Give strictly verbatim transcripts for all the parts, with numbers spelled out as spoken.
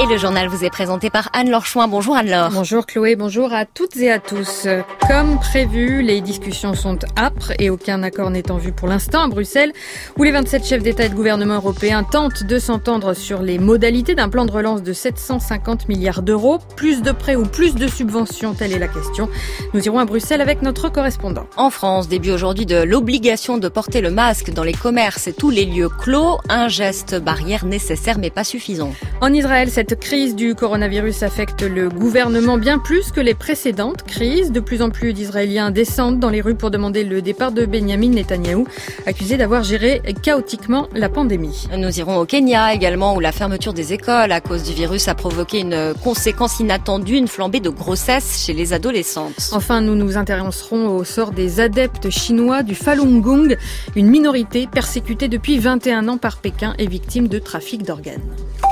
Et le journal vous est présenté par Anne-Laure Chouin. Bonjour Anne-Laure. Bonjour Chloé, bonjour à toutes et à tous. Comme prévu, les discussions sont âpres et aucun accord n'est en vue pour l'instant à Bruxelles, où les vingt-sept chefs d'État et de gouvernement européens tentent de s'entendre sur les modalités d'un plan de relance de sept cent cinquante milliards d'euros. Plus de prêts ou plus de subventions, telle est la question. Nous irons à Bruxelles avec notre correspondant. En France, début aujourd'hui de l'obligation de porter le masque dans les commerces et tous les lieux clos. Un geste barrière nécessaire mais pas suffisant. En Israël, cette crise du coronavirus affecte le gouvernement bien plus que les précédentes crises. De plus en plus d'Israéliens descendent dans les rues pour demander le départ de Benjamin Netanyahou, accusé d'avoir géré chaotiquement la pandémie. Nous irons au Kenya également, où la fermeture des écoles à cause du virus a provoqué une conséquence inattendue, une flambée de grossesse chez les adolescentes. Enfin, nous nous intéresserons au sort des adeptes chinois du Falun Gong, une minorité persécutée depuis vingt et un ans par Pékin et victime de trafic d'organes.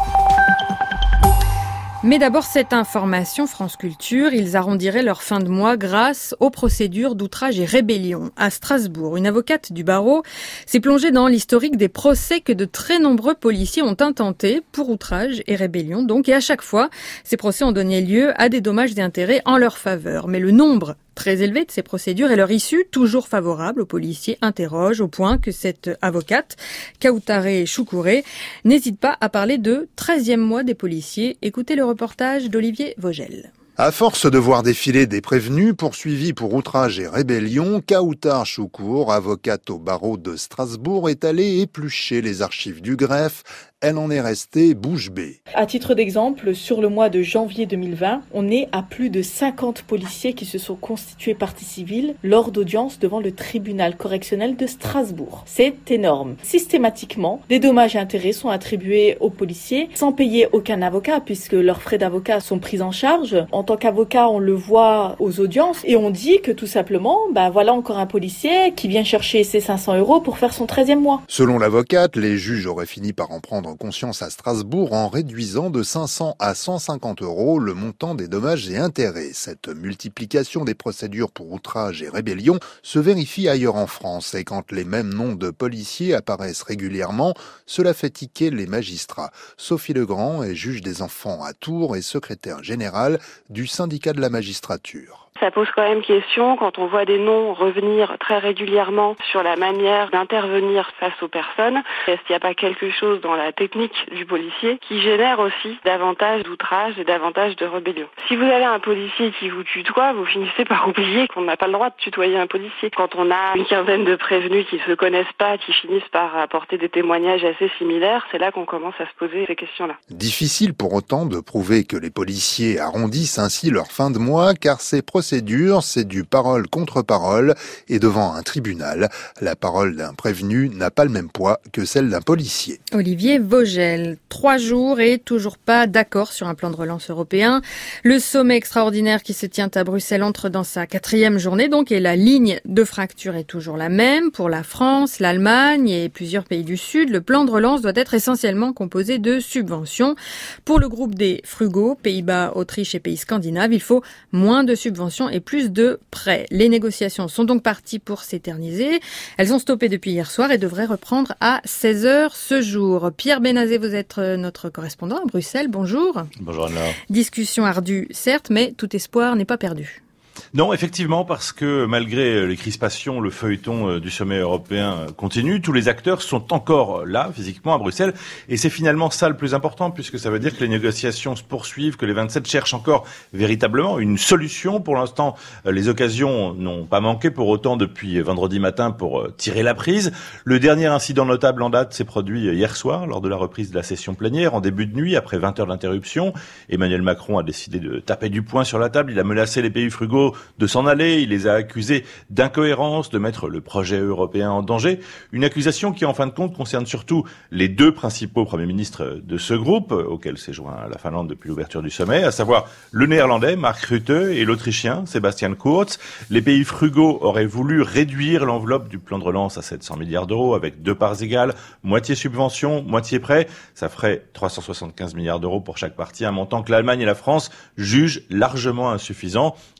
Mais d'abord, cette information, France Culture, ils arrondiraient leur fin de mois grâce aux procédures d'outrage et rébellion. À Strasbourg, une avocate du barreau s'est plongée dans l'historique des procès que de très nombreux policiers ont intentés pour outrage et rébellion. Donc, et à chaque fois, ces procès ont donné lieu à des dommages et intérêts en leur faveur. Mais le nombre très élevé de ces procédures et leur issue, toujours favorable aux policiers, interroge au point que cette avocate, Kautaré Choukouré, n'hésite pas à parler de treizième mois des policiers. Écoutez le reportage d'Olivier Vogel. À force de voir défiler des prévenus poursuivis pour outrage et rébellion, Kautaré Choukouré, avocate au barreau de Strasbourg, est allée éplucher les archives du greffe. Elle en est restée bouche bée. À titre d'exemple, sur le mois de janvier deux mille vingt, on est à plus de cinquante policiers qui se sont constitués partie civile lors d'audiences devant le tribunal correctionnel de Strasbourg. C'est énorme. Systématiquement, des dommages et intérêts sont attribués aux policiers sans payer aucun avocat puisque leurs frais d'avocat sont pris en charge. En tant qu'avocat, on le voit aux audiences et on dit que tout simplement, bah voilà encore un policier qui vient chercher ses cinq cents euros pour faire son treizième mois. Selon l'avocate, les juges auraient fini par en prendre conscience à Strasbourg en réduisant de cinq cents à cent cinquante euros le montant des dommages et intérêts. Cette multiplication des procédures pour outrage et rébellion se vérifie ailleurs en France et quand les mêmes noms de policiers apparaissent régulièrement, cela fait tiquer les magistrats. Sophie Legrand est juge des enfants à Tours et secrétaire générale du syndicat de la magistrature. Ça pose quand même question quand on voit des noms revenir très régulièrement sur la manière d'intervenir face aux personnes. Est-ce qu'il n'y a pas quelque chose dans la technique du policier qui génère aussi davantage d'outrage et davantage de rébellion? Si vous avez un policier qui vous tutoie, vous finissez par oublier qu'on n'a pas le droit de tutoyer un policier. Quand on a une quinzaine de prévenus qui ne se connaissent pas, qui finissent par apporter des témoignages assez similaires, c'est là qu'on commence à se poser ces questions-là. Difficile pour autant de prouver que les policiers arrondissent ainsi leur fin de mois, car ces procédures, c'est du parole contre parole et devant un tribunal, la parole d'un prévenu n'a pas le même poids que celle d'un policier. Olivier Vogel, trois jours et toujours pas d'accord sur un plan de relance européen. Le sommet extraordinaire qui se tient à Bruxelles entre dans sa quatrième journée donc et la ligne de fracture est toujours la même. Pour la France, l'Allemagne et plusieurs pays du Sud, le plan de relance doit être essentiellement composé de subventions. Pour le groupe des frugaux, Pays-Bas, Autriche et pays scandinaves, il faut moins de subventions et plus de prêts. Les négociations sont donc parties pour s'éterniser. Elles ont stoppé depuis hier soir et devraient reprendre à seize heures ce jour. Pierre Benazé, vous êtes notre correspondant à Bruxelles. Bonjour. Bonjour Anne-Laure. Discussion ardue, certes, mais tout espoir n'est pas perdu. Non, effectivement, parce que malgré les crispations, le feuilleton du sommet européen continue. Tous les acteurs sont encore là, physiquement, à Bruxelles. Et c'est finalement ça le plus important, puisque ça veut dire que les négociations se poursuivent, que les vingt-sept cherchent encore véritablement une solution. Pour l'instant, les occasions n'ont pas manqué pour autant depuis vendredi matin pour tirer la prise. Le dernier incident notable en date s'est produit hier soir, lors de la reprise de la session plénière, en début de nuit, après vingt heures d'interruption. Emmanuel Macron a décidé de taper du poing sur la table. Il a menacé les pays frugaux de s'en aller, il les a accusés d'incohérence, de mettre le projet européen en danger. Une accusation qui, en fin de compte, concerne surtout les deux principaux premiers ministres de ce groupe, auquel s'est joint la Finlande depuis l'ouverture du sommet, à savoir le néerlandais Mark Rutte et l'autrichien Sebastian Kurz. Les pays frugaux auraient voulu réduire l'enveloppe du plan de relance à sept cents milliards d'euros avec deux parts égales, moitié subvention, moitié prêt. Ça ferait trois cent soixante-quinze milliards d'euros pour chaque partie, un montant que l'Allemagne et la France jugent largement insuffisant. Les frugaux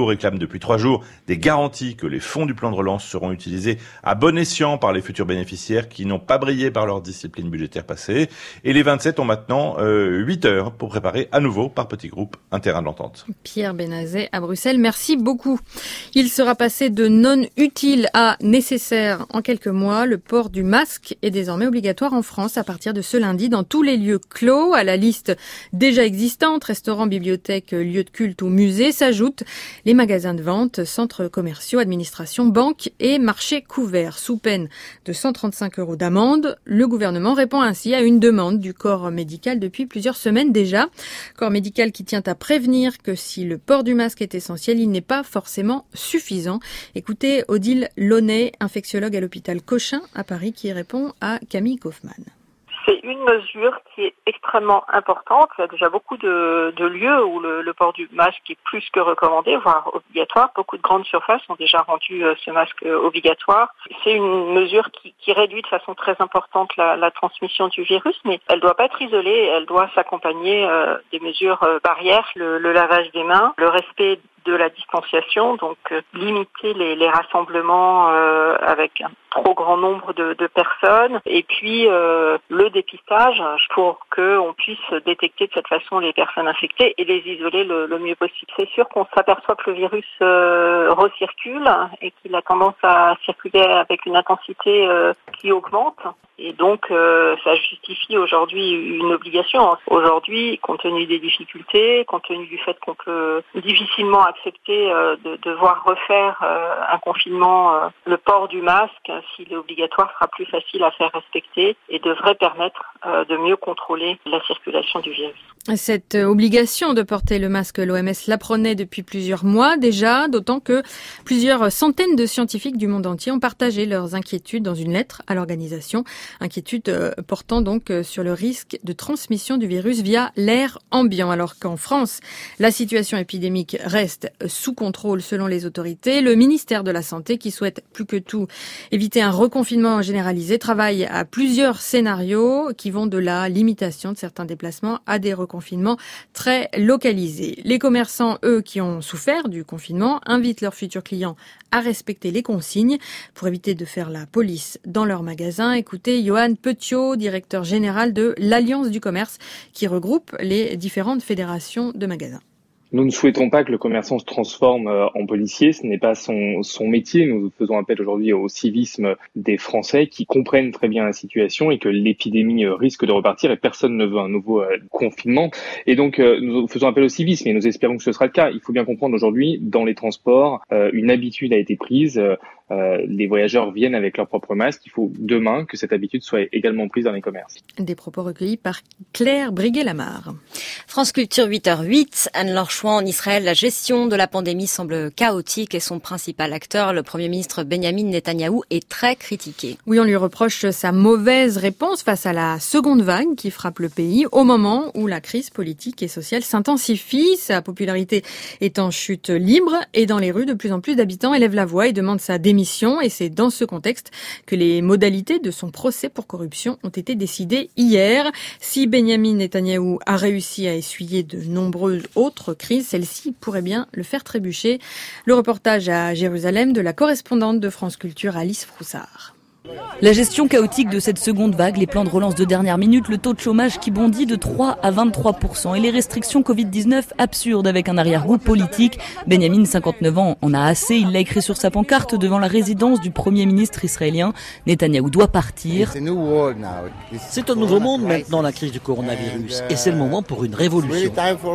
réclament depuis trois jours des garanties que les fonds du plan de relance seront utilisés à bon escient par les futurs bénéficiaires qui n'ont pas brillé par leur discipline budgétaire passée. Et les vingt-sept ont maintenant euh, huit heures pour préparer à nouveau par petits groupes un terrain d'entente. Pierre Benazet à Bruxelles, merci beaucoup. Il sera passé de non utile à nécessaire en quelques mois. Le port du masque est désormais obligatoire en France à partir de ce lundi dans tous les lieux clos. À la liste déjà existante, restaurants, bibliothèques, lieux de culte ou musées, s'ajoutent les magasins de vente, centres commerciaux, administrations, banques et marchés couverts. Sous peine de cent trente-cinq euros d'amende, le gouvernement répond ainsi à une demande du corps médical depuis plusieurs semaines déjà. Corps médical qui tient à prévenir que si le port du masque est essentiel, il n'est pas forcément suffisant. Écoutez Odile Launay, infectiologue à l'hôpital Cochin à Paris, qui répond à Camille Kaufmann. C'est une mesure qui est extrêmement importante. Il y a déjà beaucoup de, de lieux où le, le port du masque est plus que recommandé, voire obligatoire. Beaucoup de grandes surfaces ont déjà rendu ce masque obligatoire. C'est une mesure qui, qui réduit de façon très importante la, la transmission du virus, mais elle ne doit pas être isolée. Elle doit s'accompagner euh, des mesures euh, barrières, le, le lavage des mains, le respect de la distanciation, donc euh, limiter les, les rassemblements euh, avec un trop grand nombre de, de personnes, et puis euh, le dépistage pour qu'on puisse détecter de cette façon les personnes infectées et les isoler le, le mieux possible. C'est sûr qu'on s'aperçoit que le virus euh, recircule et qu'il a tendance à circuler avec une intensité euh, qui augmente. Et donc, euh, ça justifie aujourd'hui une obligation. Aujourd'hui, compte tenu des difficultés, compte tenu du fait qu'on peut difficilement accepter euh, de devoir refaire euh, un confinement, euh, le port du masque, s'il est obligatoire, sera plus facile à faire respecter et devrait permettre euh, de mieux contrôler la circulation du virus. Cette obligation de porter le masque, l'O M S l'apprenait depuis plusieurs mois déjà, d'autant que plusieurs centaines de scientifiques du monde entier ont partagé leurs inquiétudes dans une lettre à l'organisation. Inquiétudes portant donc sur le risque de transmission du virus via l'air ambiant. Alors qu'en France, la situation épidémique reste sous contrôle selon les autorités, le ministère de la Santé, qui souhaite plus que tout éviter un reconfinement généralisé, travaille à plusieurs scénarios qui vont de la limitation de certains déplacements à des reconfinements très localisés. Les commerçants, eux, qui ont souffert du confinement, invitent leurs futurs clients à respecter les consignes pour éviter de faire la police dans leurs magasins. Écoutez Johan Petiot, directeur général de l'Alliance du commerce, qui regroupe les différentes fédérations de magasins. Nous ne souhaitons pas que le commerçant se transforme en policier, ce n'est pas son, son métier. Nous faisons appel aujourd'hui au civisme des Français qui comprennent très bien la situation et que l'épidémie risque de repartir et personne ne veut un nouveau euh, confinement. Et donc euh, nous faisons appel au civisme et nous espérons que ce sera le cas. Il faut bien comprendre aujourd'hui, dans les transports, euh, une habitude a été prise. Euh, Euh, les voyageurs viennent avec leur propre masque. Il faut demain que cette habitude soit également prise dans les commerces. Des propos recueillis par Claire Briguet-Lamar. France Culture huit heures huit. Anne-Laure Chouan, en Israël, la gestion de la pandémie semble chaotique et son principal acteur, le Premier ministre Benjamin Netanyahou, est très critiqué. Oui, on lui reproche sa mauvaise réponse face à la seconde vague qui frappe le pays au moment où la crise politique et sociale s'intensifie. Sa popularité est en chute libre et dans les rues, de plus en plus d'habitants élèvent la voix et demandent sa démission. Et c'est dans ce contexte que les modalités de son procès pour corruption ont été décidées hier. Si Benjamin Netanyahou a réussi à essuyer de nombreuses autres crises, celle-ci pourrait bien le faire trébucher. Le reportage à Jérusalem de la correspondante de France Culture, Alice Froussard. La gestion chaotique de cette seconde vague, les plans de relance de dernière minute, le taux de chômage qui bondit de trois à vingt-trois pour cent et les restrictions covid dix-neuf absurdes avec un arrière-goût politique. Benjamin, cinquante-neuf ans, en a assez. Il l'a écrit sur sa pancarte devant la résidence du Premier ministre israélien. Netanyahou doit partir. C'est un nouveau monde maintenant, la crise du coronavirus. Et c'est le moment pour une révolution.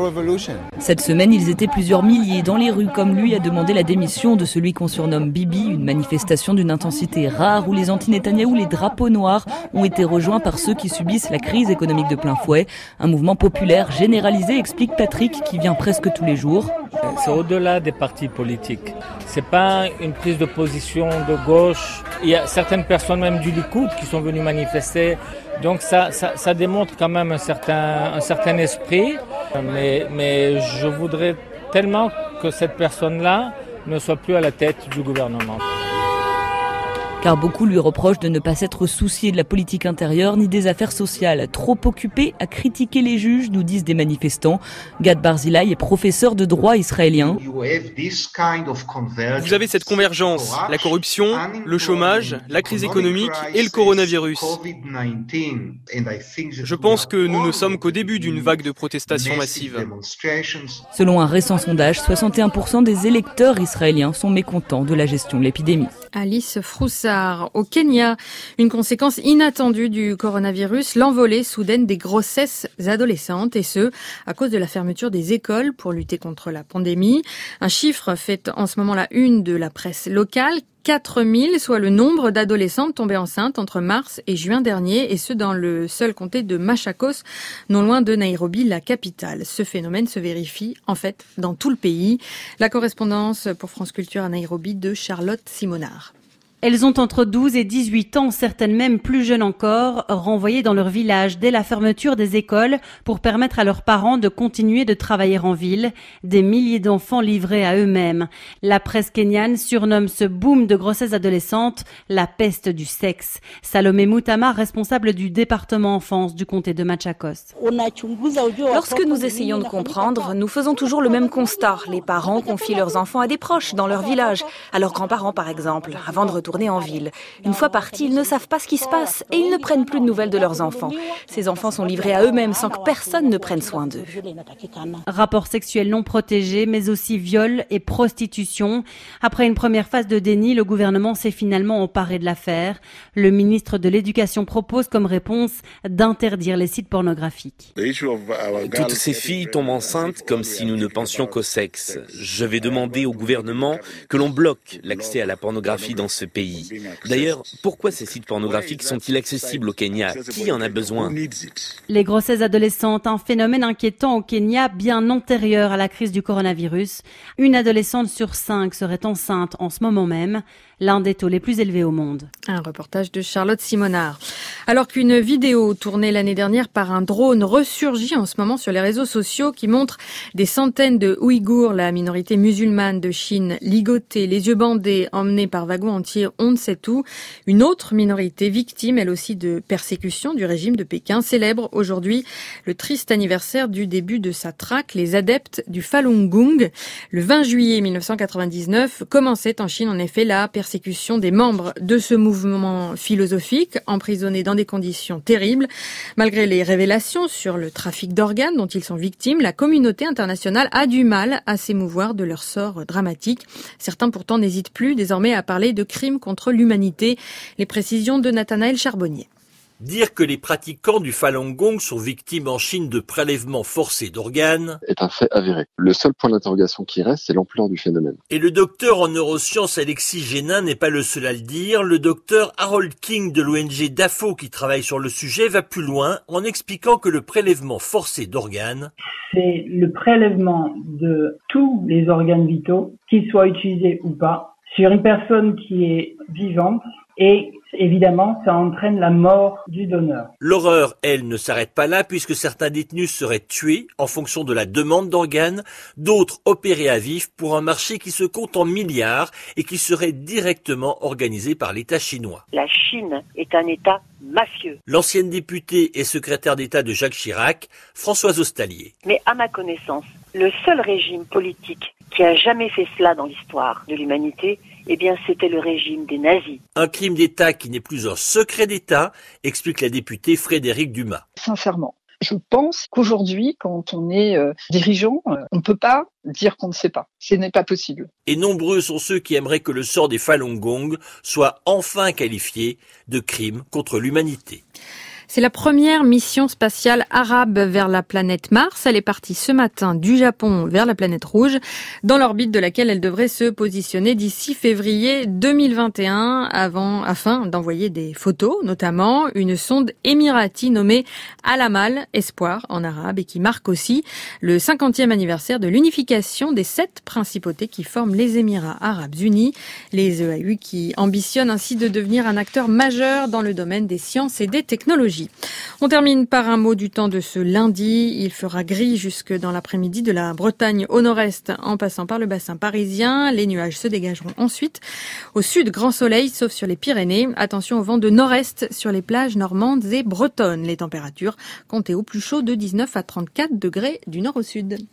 Cette semaine, ils étaient plusieurs milliers dans les rues, comme lui a demandé la démission de celui qu'on surnomme Bibi, une manifestation d'une intensité rare où les anti-Netanyahou, les drapeaux noirs, ont été rejoints par ceux qui subissent la crise économique de plein fouet. Un mouvement populaire généralisé, explique Patrick, qui vient presque tous les jours. C'est au-delà des partis politiques. C'est pas une prise de position de gauche. Il y a certaines personnes même du Likoud qui sont venues manifester. Donc ça, ça, ça démontre quand même un certain, un certain esprit. Mais, mais je voudrais tellement que cette personne-là ne soit plus à la tête du gouvernement. car beaucoup lui reprochent de ne pas s'être soucié de la politique intérieure ni des affaires sociales. Trop occupé à critiquer les juges, nous disent des manifestants. Gad Barzilai est professeur de droit israélien. Vous avez cette convergence, la corruption, le chômage, la crise économique et le coronavirus. Je pense que nous ne sommes qu'au début d'une vague de protestations massives. Selon un récent sondage, soixante et un pour cent des électeurs israéliens sont mécontents de la gestion de l'épidémie. Alice Froussard. Au Kenya, une conséquence inattendue du coronavirus, l'envolée soudaine des grossesses adolescentes, et ce, à cause de la fermeture des écoles pour lutter contre la pandémie. Un chiffre fait en ce moment la une de la presse locale. quatre mille, soit le nombre d'adolescentes tombées enceintes entre mars et juin dernier, et ce dans le seul comté de Machakos, non loin de Nairobi, la capitale. Ce phénomène se vérifie en fait dans tout le pays. La correspondance pour France Culture à Nairobi de Charlotte Simonard. Elles ont entre douze et dix-huit ans, certaines même plus jeunes encore, renvoyées dans leur village dès la fermeture des écoles pour permettre à leurs parents de continuer de travailler en ville. Des milliers d'enfants livrés à eux-mêmes. La presse kenyane surnomme ce boom de grossesses adolescentes la peste du sexe. Salomé Moutama, responsable du département enfance du comté de Machakos. Lorsque nous essayons de comprendre, nous faisons toujours le même constat. Les parents confient leurs enfants à des proches dans leur village, à leurs grands-parents par exemple, avant de retourner en ville. Une fois partis, ils ne savent pas ce qui se passe et ils ne prennent plus de nouvelles de leurs enfants. Ces enfants sont livrés à eux-mêmes sans que personne ne prenne soin d'eux. Rapports sexuels non protégés, mais aussi viol et prostitution. Après une première phase de déni, le gouvernement s'est finalement emparé de l'affaire. Le ministre de l'Éducation propose comme réponse d'interdire les sites pornographiques. Toutes ces filles tombent enceintes comme si nous ne pensions qu'au sexe. Je vais demander au gouvernement que l'on bloque l'accès à la pornographie dans ce pays. D'ailleurs, pourquoi ces sites pornographiques sont-ils accessibles au Kenya? Qui en a besoin? Les grossesses adolescentes, un phénomène inquiétant au Kenya bien antérieur à la crise du coronavirus. Une adolescente sur cinq serait enceinte en ce moment même, l'un des taux les plus élevés au monde. Un reportage de Charlotte Simonard. Alors qu'une vidéo tournée l'année dernière par un drone ressurgit en ce moment sur les réseaux sociaux qui montre des centaines de Ouïghours, la minorité musulmane de Chine, ligotés, les yeux bandés, emmenés par wagons entiers, on ne sait où. Une autre minorité victime, elle aussi, de persécution du régime de Pékin, célèbre aujourd'hui le triste anniversaire du début de sa traque, les adeptes du Falun Gong. Le vingt juillet mille neuf cent quatre-vingt-dix-neuf commençait en Chine en effet la persécution des membres de ce mouvement philosophique, emprisonnés dans des conditions terribles. Malgré les révélations sur le trafic d'organes dont ils sont victimes, la communauté internationale a du mal à s'émouvoir de leur sort dramatique. Certains pourtant n'hésitent plus désormais à parler de crimes contre l'humanité. Les précisions de Nathanaël Charbonnier. Dire que les pratiquants du Falun Gong sont victimes en Chine de prélèvements forcés d'organes est un fait avéré. Le seul point d'interrogation qui reste, c'est l'ampleur du phénomène. Et le docteur en neurosciences Alexis Génin n'est pas le seul à le dire. Le docteur Harold King de l'O N G D A F O qui travaille sur le sujet va plus loin en expliquant que le prélèvement forcé d'organes, c'est le prélèvement de tous les organes vitaux, qu'ils soient utilisés ou pas, sur une personne qui est vivante. Et évidemment, ça entraîne la mort du donneur. L'horreur, elle, ne s'arrête pas là puisque certains détenus seraient tués en fonction de la demande d'organes, d'autres opérés à vif pour un marché qui se compte en milliards et qui serait directement organisé par l'État chinois. La Chine est un État mafieux. L'ancienne députée et secrétaire d'État de Jacques Chirac, Françoise Ostalier. Mais à ma connaissance, le seul régime politique qui a jamais fait cela dans l'histoire de l'humanité, eh bien, c'était le régime des nazis. Un crime d'État qui n'est plus un secret d'État, explique la députée Frédérique Dumas. Sincèrement, je pense qu'aujourd'hui, quand on est euh, dirigeant, euh, on ne peut pas dire qu'on ne sait pas. Ce n'est pas possible. Et nombreux sont ceux qui aimeraient que le sort des Falun Gong soit enfin qualifié de crime contre l'humanité. C'est la première mission spatiale arabe vers la planète Mars. Elle est partie ce matin du Japon vers la planète Rouge, dans l'orbite de laquelle elle devrait se positionner d'ici février deux mille vingt et un, avant, afin d'envoyer des photos, notamment une sonde émirati nommée Al-Amal, Espoir en arabe, et qui marque aussi le cinquantième anniversaire de l'unification des sept principautés qui forment les Émirats arabes unis. Les E A U qui ambitionnent ainsi de devenir un acteur majeur dans le domaine des sciences et des technologies. bougies. On termine par un mot du temps de ce lundi. Il fera gris jusque dans l'après-midi de la Bretagne au nord-est en passant par le bassin parisien. Les nuages se dégageront ensuite. Au sud, grand soleil, sauf sur les Pyrénées. Attention au vent de nord-est sur les plages normandes et bretonnes. Les températures comptez au plus chaud de dix-neuf à trente-quatre degrés du nord au sud.